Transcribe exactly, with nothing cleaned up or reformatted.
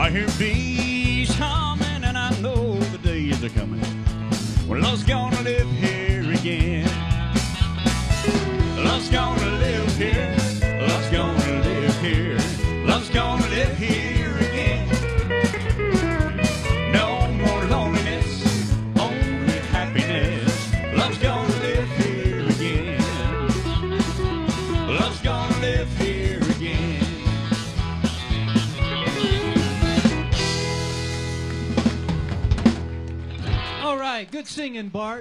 I hear bees humming and I know the days are coming when love's gonna live here again. Love's gonna live here. Love's gonna live here. Love's gonna live here again. No more loneliness, only happiness. Love's gonna live here again. Love's gonna live here again. All right, good singing, Bart.